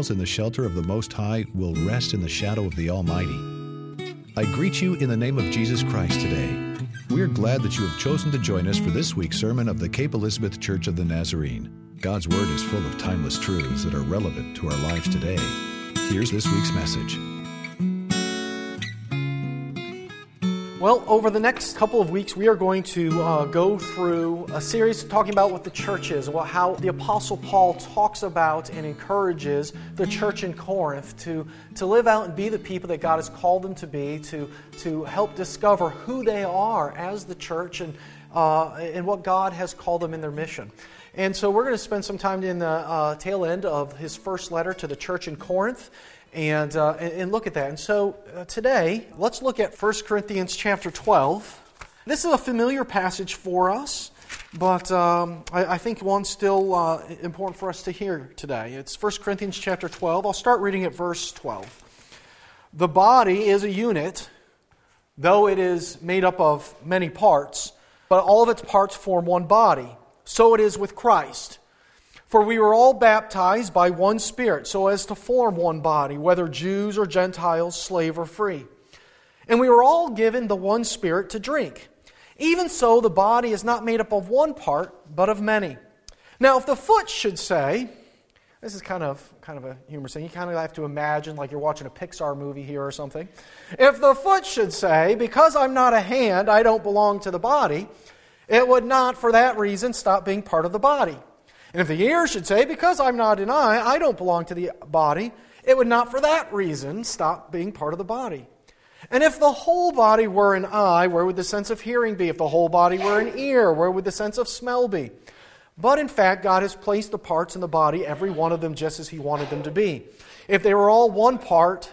dwells in the shelter of the Most High will rest in the shadow of the Almighty. I greet you in the name of Jesus Christ today. We are glad that you have chosen to join us for this week's sermon of the Cape Elizabeth Church of the Nazarene. God's Word is full of timeless truths that are relevant to our lives today. Here's this week's message. Well, over the next couple of weeks, we are going to go through a series talking about what the church is, how the Apostle Paul talks about and encourages the church in Corinth to live out and be the people that God has called them to be, to help discover who they are as the church and what God has called them in their mission. And so we're going to spend some time in the tail end of his first letter to the church in Corinth. And look at that. And so today, let's look at 1 Corinthians chapter 12. This is a familiar passage for us, but I think one still important for us to hear today. It's 1 Corinthians chapter 12. I'll start reading at verse 12. The body is a unit, though it is made up of many parts, but all of its parts form one body. So it is with Christ. For we were all baptized by one Spirit, so as to form one body, whether Jews or Gentiles, slave or free. And we were all given the one Spirit to drink. Even so, the body is not made up of one part, but of many. Now, if the foot should say, this is kind of a humorous thing. You kind of have to imagine like you're watching a Pixar movie here or something. If the foot should say, because I'm not a hand, I don't belong to the body, it would not, for that reason, stop being part of the body. And if the ear should say, because I'm not an eye, I don't belong to the body, it would not for that reason stop being part of the body. And if the whole body were an eye, where would the sense of hearing be? If the whole body were an ear, where would the sense of smell be? But in fact, God has placed the parts in the body, every one of them just as He wanted them to be. If they were all one part,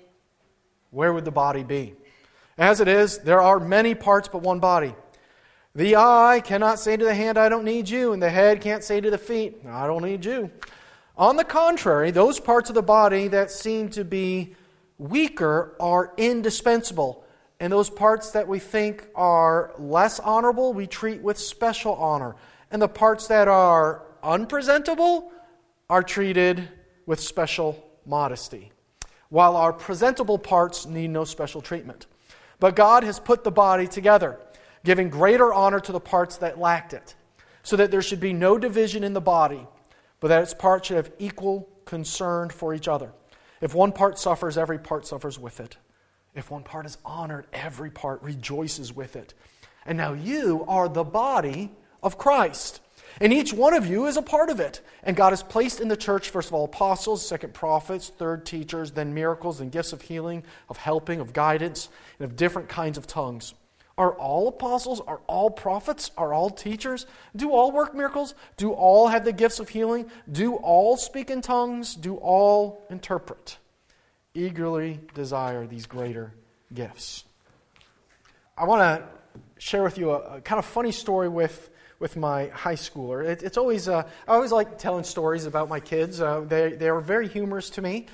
where would the body be? As it is, there are many parts but one body. The eye cannot say to the hand, I don't need you, and the head can't say to the feet, I don't need you. On the contrary, those parts of the body that seem to be weaker are indispensable, and those parts that we think are less honorable, we treat with special honor. And the parts that are unpresentable are treated with special modesty, while our presentable parts need no special treatment. But God has put the body together, giving greater honor to the parts that lacked it, so that there should be no division in the body, but that its parts should have equal concern for each other. If one part suffers, every part suffers with it. If one part is honored, every part rejoices with it. And now you are the body of Christ, and each one of you is a part of it. And God has placed in the church, first of all, apostles, second prophets, third teachers, then miracles, and gifts of healing, of helping, of guidance, and of different kinds of tongues. Are all apostles? Are all prophets? Are all teachers? Do all work miracles? Do all have the gifts of healing? Do all speak in tongues? Do all interpret? Eagerly desire these greater gifts. I want to share with you a kind of funny story with my high schooler. It's always I always like telling stories about my kids. They are very humorous to me.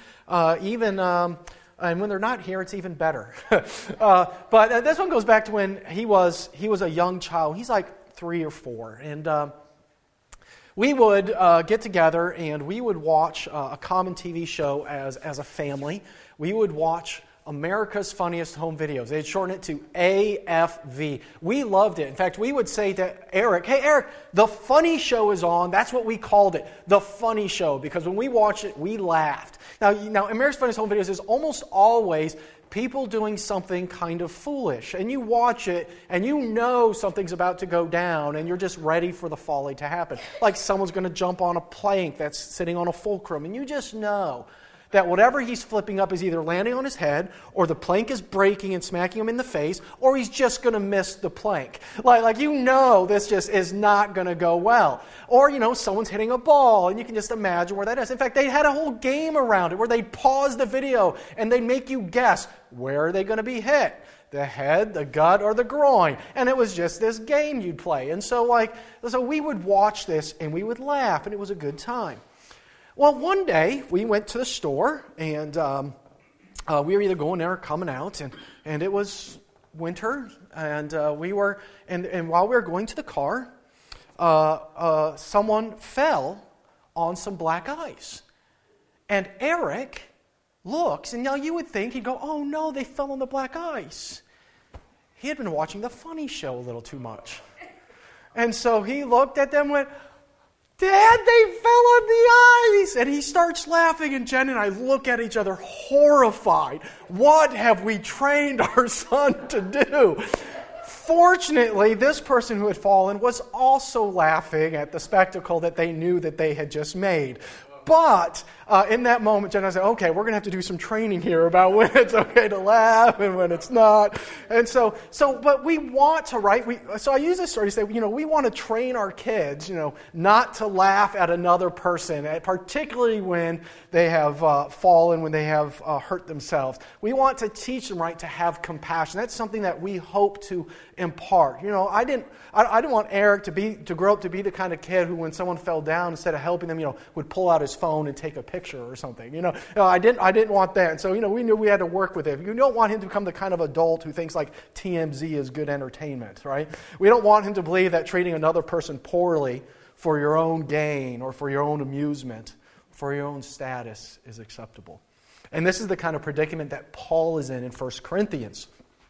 And when they're not here, it's even better. But this one goes back to when he was a young child. He's like 3 or 4. And we would get together and we would watch a common TV show as a family. We would watch America's Funniest Home Videos. They'd shorten it to AFV. We loved it. In fact, we would say to Eric, hey, Eric, the funny show is on. That's what we called it, the funny show, because when we watched it, we laughed. Now, America's Funniest Home Videos is almost always people doing something kind of foolish. And you watch it, and you know something's about to go down, and you're just ready for the folly to happen. Like someone's going to jump on a plank that's sitting on a fulcrum, and you just know that whatever he's flipping up is either landing on his head, or the plank is breaking and smacking him in the face, or he's just going to miss the plank. Like you know this just is not going to go well. Or, someone's hitting a ball, and you can just imagine where that is. In fact, they had a whole game around it where they'd pause the video, and they'd make you guess, where are they going to be hit? The head, the gut, or the groin. And it was just this game you'd play. And so we would watch this, and we would laugh, and it was a good time. Well, one day, we went to the store, and we were either going there or coming out, and it was winter, and while we were going to the car, someone fell on some black ice. And Eric looks, and now you would think, he'd go, oh no, they fell on the black ice. He had been watching The Funny Show a little too much. And so he looked at them and went, Dad, they fell on the ice! And he starts laughing, and Jen and I look at each other horrified. What have we trained our son to do? Fortunately, this person who had fallen was also laughing at the spectacle that they knew that they had just made. But in that moment, Jen and I said, okay, we're going to have to do some training here about when it's okay to laugh and when it's not. And but we want to, right? So I use this story to say, we want to train our kids, not to laugh at another person, particularly when they have fallen, when they have hurt themselves. We want to teach them, right, to have compassion. That's something that we hope to impart. I didn't want Eric to grow up to be the kind of kid who, when someone fell down, instead of helping them, would pull out his phone and take a picture or something. I didn't want that. And so, we knew we had to work with him. You don't want him to become the kind of adult who thinks like TMZ is good entertainment, right? We don't want him to believe that treating another person poorly for your own gain or for your own amusement, for your own status is acceptable. And this is the kind of predicament that Paul is in 1 Corinthians.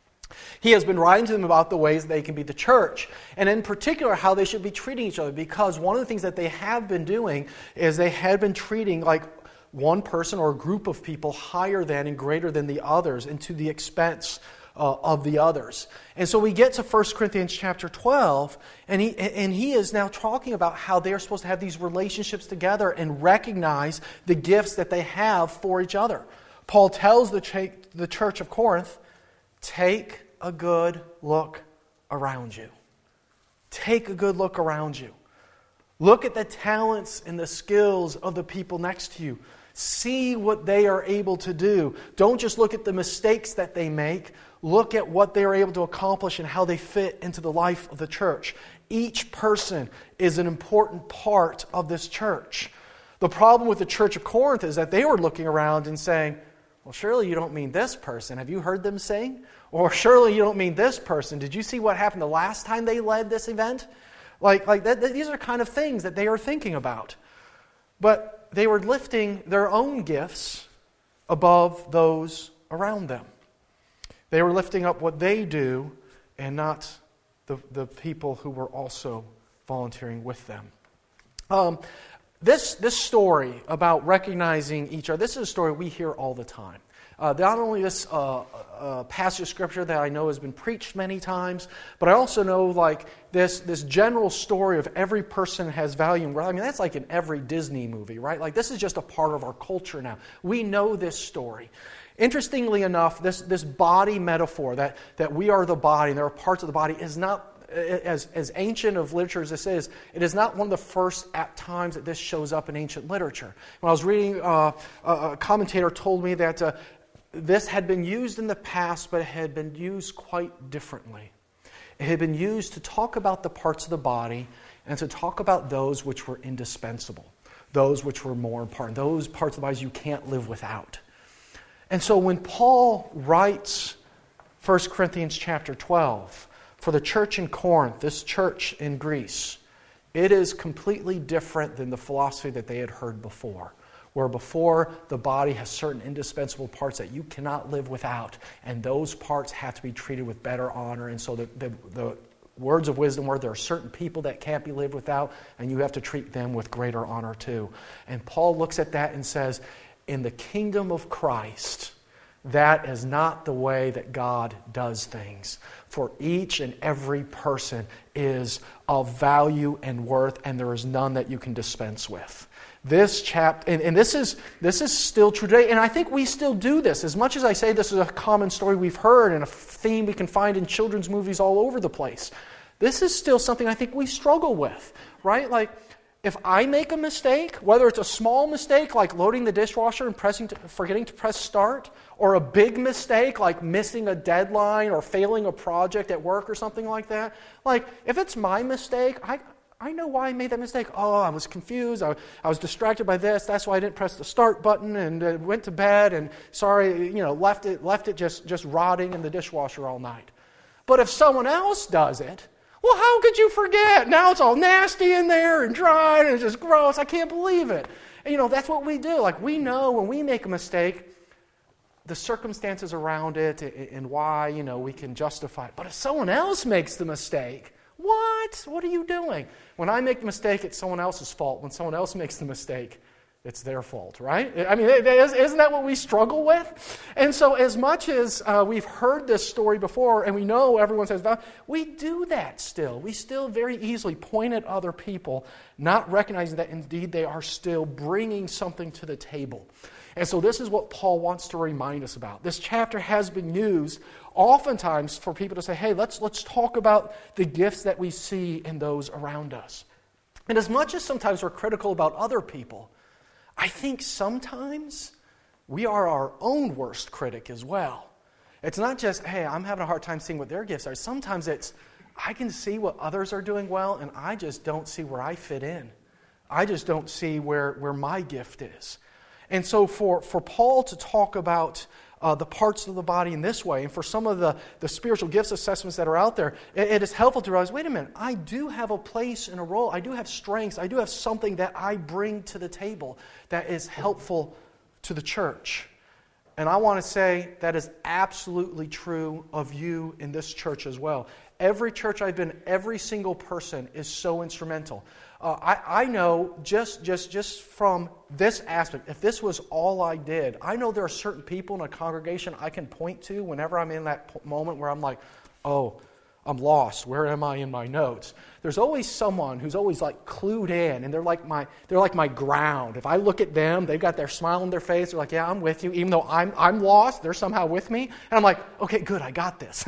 He has been writing to them about the ways they can be the church, and in particular how they should be treating each other, because one of the things that they have been doing is they had been treating like one person or a group of people higher than and greater than the others, and to the expense of the others. And so we get to 1 Corinthians chapter 12, and he is now talking about how they are supposed to have these relationships together and recognize the gifts that they have for each other. Paul tells the church of Corinth, take a good look around you. Take a good look around you. Look at the talents and the skills of the people next to you. See what they are able to do. Don't just look at the mistakes that they make. Look at what they are able to accomplish and how they fit into the life of the church. Each person is an important part of this church. The problem with the church of Corinth is that they were looking around and saying, well, surely you don't mean this person. Have you heard them sing? Or surely you don't mean this person. Did you see what happened the last time they led this event? These are kind of things that they are thinking about. But they were lifting their own gifts above those around them. They were lifting up what they do and not the people who were also volunteering with them. This story about recognizing each other, this is a story we hear all the time. Not only this passage of Scripture that I know has been preached many times, but I also know this general story of every person has value and worth. I mean, that's like in every Disney movie, right? This is just a part of our culture now. We know this story. Interestingly enough, this body metaphor, that we are the body and there are parts of the body, is not, as ancient of literature as this is, it is not one of the first times that this shows up in ancient literature. When I was reading, a commentator told me that this had been used in the past, but it had been used quite differently. It had been used to talk about the parts of the body and to talk about those which were indispensable, those which were more important, those parts of the body you can't live without. And so when Paul writes 1 Corinthians chapter 12, for the church in Corinth, this church in Greece, it is completely different than the philosophy that they had heard before. Where before the body has certain indispensable parts that you cannot live without, and those parts have to be treated with better honor. And so the words of wisdom were there are certain people that can't be lived without, and you have to treat them with greater honor too. And Paul looks at that and says, in the kingdom of Christ, that is not the way that God does things. For each and every person is of value and worth, and there is none that you can dispense with. This chapter, and this is still true today, and I think we still do this. As much as I say this is a common story we've heard and a theme we can find in children's movies all over the place, this is still something I think we struggle with, right? If I make a mistake, whether it's a small mistake like loading the dishwasher and forgetting to press start, or a big mistake like missing a deadline or failing a project at work or something like that, if it's my mistake, I know why I made that mistake. Oh, I was confused. I was distracted by this. That's why I didn't press the start button and went to bed and left it just rotting in the dishwasher all night. But if someone else does it, well, how could you forget? Now it's all nasty in there and dry and it's just gross. I can't believe it. And that's what we do. Like, we know when we make a mistake, the circumstances around it and why, we can justify it. But if someone else makes the mistake, what? What are you doing? When I make the mistake, it's someone else's fault. When someone else makes the mistake, it's their fault, right? I mean, isn't that what we struggle with? And so as much as we've heard this story before, and we know everyone says, we do that still. We still very easily point at other people, not recognizing that indeed they are still bringing something to the table. And so this is what Paul wants to remind us about. This chapter has been used oftentimes for people to say, hey, let's talk about the gifts that we see in those around us. And as much as sometimes we're critical about other people, I think sometimes we are our own worst critic as well. It's not just, hey, I'm having a hard time seeing what their gifts are. Sometimes it's, I can see what others are doing well, and I just don't see where I fit in. I just don't see where my gift is. And so for Paul to talk about the parts of the body in this way, and for some of the spiritual gifts assessments that are out there, it is helpful to realize, wait a minute, I do have a place and a role. I do have strengths. I do have something that I bring to the table that is helpful to the church. And I want to say that is absolutely true of you in this church as well. Every church I've been, every single person is so instrumental. I know just from this aspect, if this was all I did, I know there are certain people in a congregation I can point to whenever I'm in that moment where I'm like, oh, I'm lost. Where am I in my notes? There's always someone who's always like clued in, and they're like my ground. If I look at them, they've got their smile on their face. They're like, yeah, I'm with you. Even though I'm lost, they're somehow with me. And I'm like, okay, good, I got this.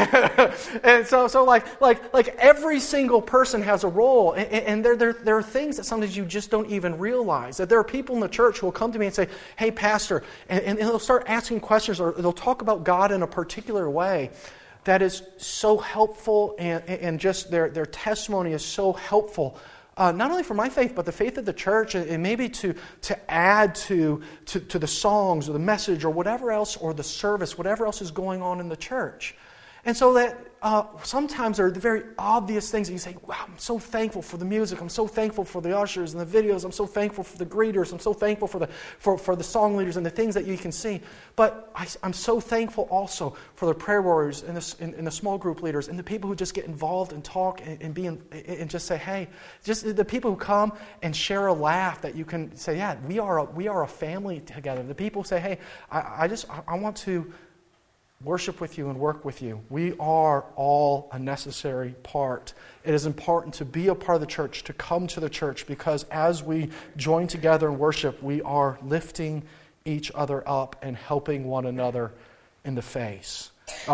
And so like every single person has a role, and there are things that sometimes you just don't even realize. That there are people in the church who will come to me and say, hey, pastor, and they'll start asking questions, or they'll talk about God in a particular way that is so helpful, and just their testimony is so helpful, not only for my faith, but the faith of the church, and maybe to add to the songs or the message or whatever else, or the service, whatever else is going on in the church. And so that sometimes there are the very obvious things that you say, wow, I'm so thankful for the music, I'm so thankful for the ushers and the videos, I'm so thankful for the greeters, I'm so thankful for the song leaders and the things that you can see. But I'm so thankful also for the prayer warriors and the small group leaders and the people who just get involved and talk and just say, hey, just the people who come and share a laugh that you can say, yeah, we are a family together. The people who say, hey, I want to worship with you and work with you. We are all a necessary part. It is important to be a part of the church, to come to the church, because as we join together and worship, we are lifting each other up and helping one another in the faith.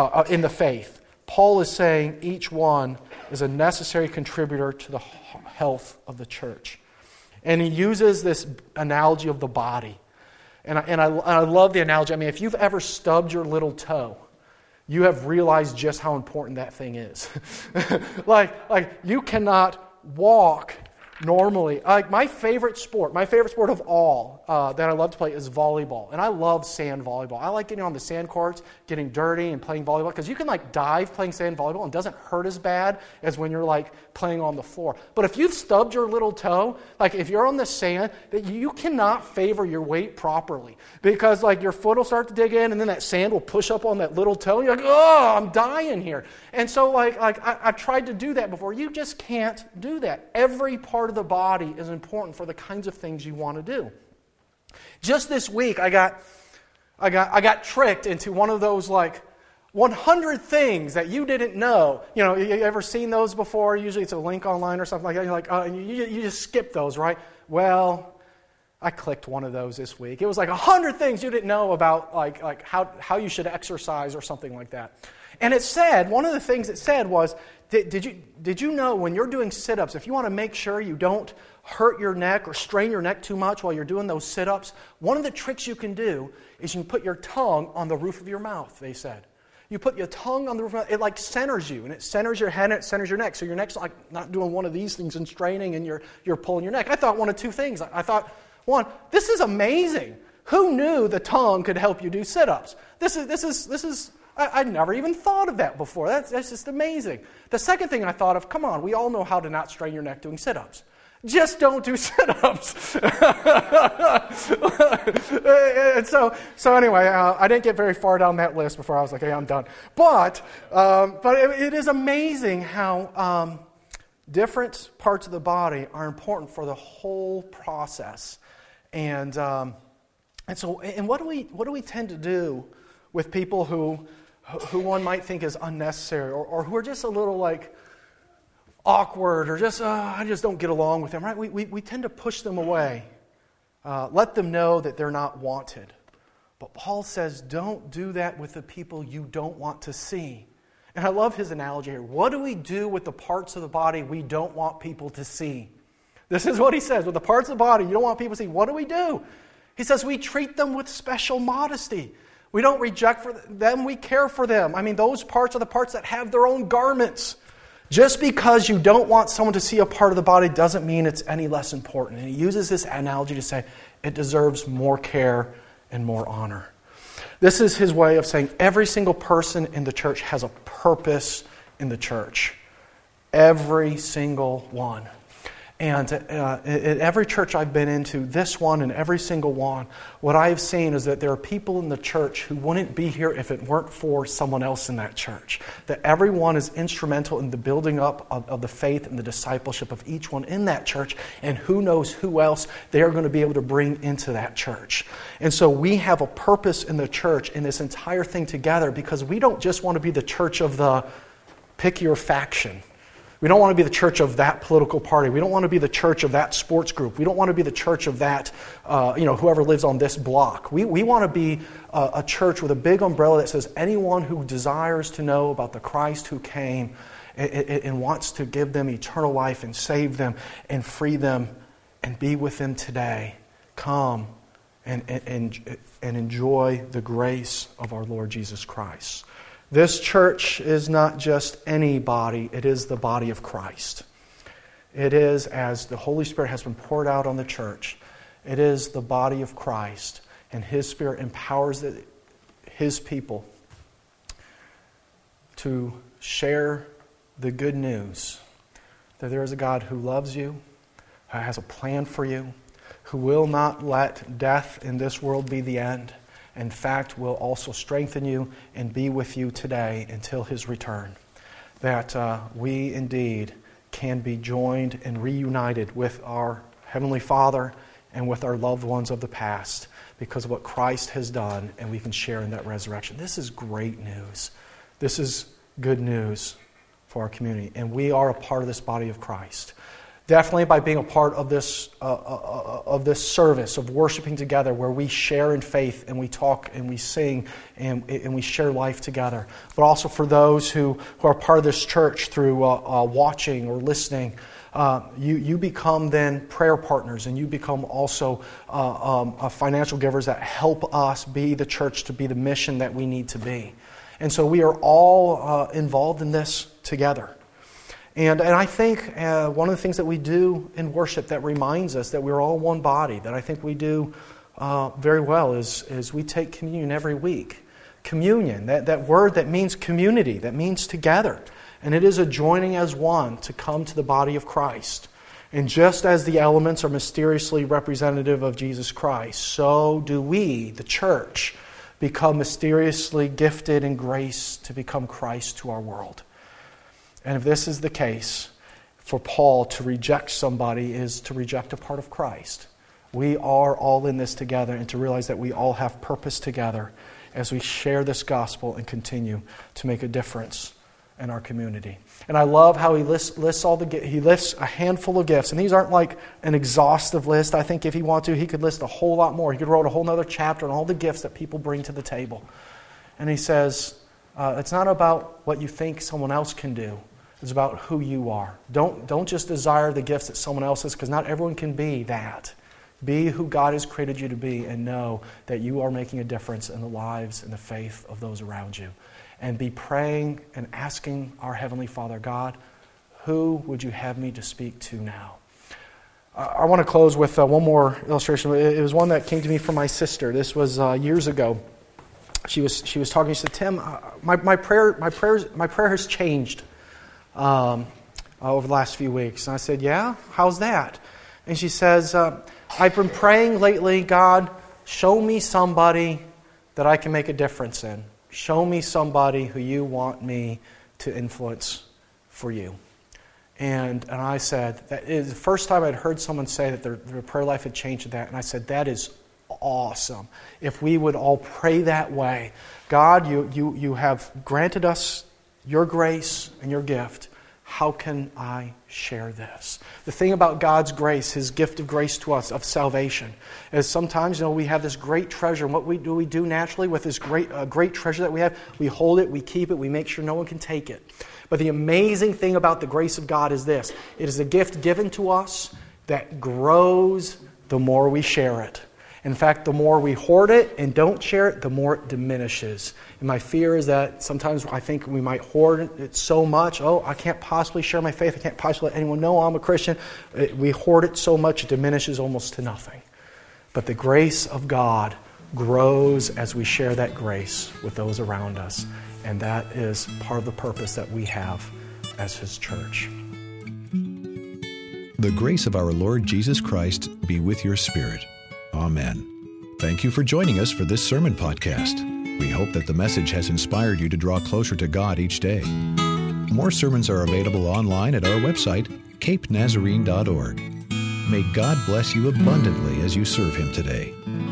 Paul is saying each one is a necessary contributor to the health of the church. And he uses this analogy of the body. And I love the analogy. I mean, if you've ever stubbed your little toe, you have realized just how important that thing is. like you cannot walk normally. Like my favorite sport of all that I love to play is volleyball. And I love sand volleyball. I like getting on the sand courts, getting dirty and playing volleyball, because you can like dive playing sand volleyball and it doesn't hurt as bad as when you're like playing on the floor. But if you've stubbed your little toe, like if you're on the sand, that you cannot favor your weight properly, because like your foot will start to dig in and then that sand will push up on that little toe. You're like, oh, I'm dying here. And so I've tried to do that before. You just can't do that. Every part of the body is important for the kinds of things you want to do. Just this week, I got tricked into one of those like 100 things that you didn't know. You know, you ever seen those before? Usually it's a link online or something like that. You're like, you just skip those, right? Well, I clicked one of those this week. It was like 100 things you didn't know about like how you should exercise or something like that. And it said, one of the things it said was, did you know when you're doing sit-ups, if you want to make sure you don't hurt your neck or strain your neck too much while you're doing those sit-ups, one of the tricks you can do is you can put your tongue on the roof of your mouth, they said. You put your tongue on the roof of your mouth, it like centers you, and it centers your head and it centers your neck. So your neck's like not doing one of these things and straining and you're pulling your neck. I thought one of two things. I thought, one, this is amazing. Who knew the tongue could help you do sit-ups? This is I'd never even thought of that before. That's just amazing. The second thing I thought of, come on, we all know how to not strain your neck doing sit-ups. Just don't do sit-ups. And so anyway, I didn't get very far down that list before I was like, hey, I'm done. But it is amazing how different parts of the body are important for the whole process. And what do we tend to do with people who one might think is unnecessary or who are just a little like awkward or just I just don't get along with them, right? We tend to push them away, let them know that they're not wanted. But Paul says, don't do that with the people you don't want to see. And I love his analogy here. What do we do with the parts of the body we don't want people to see? This is what he says. With the parts of the body you don't want people to see, what do? He says we treat them with special modesty. We don't reject them, we care for them. I mean, those parts are the parts that have their own garments. Just because you don't want someone to see a part of the body doesn't mean it's any less important. And he uses this analogy to say it deserves more care and more honor. This is his way of saying every single person in the church has a purpose in the church. Every single one. And at every church I've been into, this one and every single one, what I've seen is that there are people in the church who wouldn't be here if it weren't for someone else in that church. That everyone is instrumental in the building up of the faith and the discipleship of each one in that church, and who knows who else they are going to be able to bring into that church. And so we have a purpose in the church in this entire thing together, because we don't just want to be the church of the pick your faction. We don't want to be the church of that political party. We don't want to be the church of that sports group. We don't want to be the church of that, whoever lives on this block. We want to be a church with a big umbrella that says anyone who desires to know about the Christ who came and wants to give them eternal life and save them and free them and be with them today, come and enjoy the grace of our Lord Jesus Christ. This church is not just any body, it is the body of Christ. It is, as the Holy Spirit has been poured out on the church, it is the body of Christ, and His Spirit empowers His people to share the good news that there is a God who loves you, who has a plan for you, who will not let death in this world be the end. In fact, will also strengthen you and be with you today until His return. That we indeed can be joined and reunited with our Heavenly Father and with our loved ones of the past because of what Christ has done, and we can share in that resurrection. This is great news. This is good news for our community, and we are a part of this body of Christ. Definitely by being a part of this service of worshiping together, where we share in faith and we talk and we sing and we share life together. But also for those who are part of this church through watching or listening, you become then prayer partners, and you become also financial givers that help us be the church to be the mission that we need to be. And so we are all involved in this together. And I think one of the things that we do in worship that reminds us that we're all one body, that I think we do very well, is we take communion every week. Communion, that word that means community, that means together. And it is a joining as one to come to the body of Christ. And just as the elements are mysteriously representative of Jesus Christ, so do we, the church, become mysteriously gifted in grace to become Christ to our world. And if this is the case, for Paul to reject somebody is to reject a part of Christ. We are all in this together, and to realize that we all have purpose together as we share this gospel and continue to make a difference in our community. And I love how he lists a handful of gifts. And these aren't like an exhaustive list. I think if he wanted to, he could list a whole lot more. He could write a whole other chapter on all the gifts that people bring to the table. And he says, it's not about what you think someone else can do. It's about who you are. Don't just desire the gifts that someone else has, because not everyone can be that. Be who God has created you to be, and know that you are making a difference in the lives and the faith of those around you. And be praying and asking our Heavenly Father, God, who would you have me to speak to now? I want to close with one more illustration. It was one that came to me from my sister. This was years ago. She was talking. She said, "Tim, my prayer has changed. over the last few weeks. And I said, yeah? How's that? And she says, I've been praying lately, God, show me somebody that I can make a difference in. Show me somebody who you want me to influence for you. And I said, that is the first time I'd heard someone say that their prayer life had changed to that. And I said, that is awesome. If we would all pray that way. God, you have granted us your grace and your gift. How can I share this? The thing about God's grace, His gift of grace to us, of salvation, is sometimes, we have this great treasure. And what we do naturally with this great treasure that we have? We hold it, we keep it, we make sure no one can take it. But the amazing thing about the grace of God is this. It is a gift given to us that grows the more we share it. In fact, the more we hoard it and don't share it, the more it diminishes. And my fear is that sometimes I think we might hoard it so much. Oh, I can't possibly share my faith. I can't possibly let anyone know I'm a Christian. We hoard it so much it diminishes almost to nothing. But the grace of God grows as we share that grace with those around us. And that is part of the purpose that we have as His church. The grace of our Lord Jesus Christ be with your spirit. Amen. Thank you for joining us for this sermon podcast. We hope that the message has inspired you to draw closer to God each day. More sermons are available online at our website, capenazarene.org. May God bless you abundantly as you serve Him today.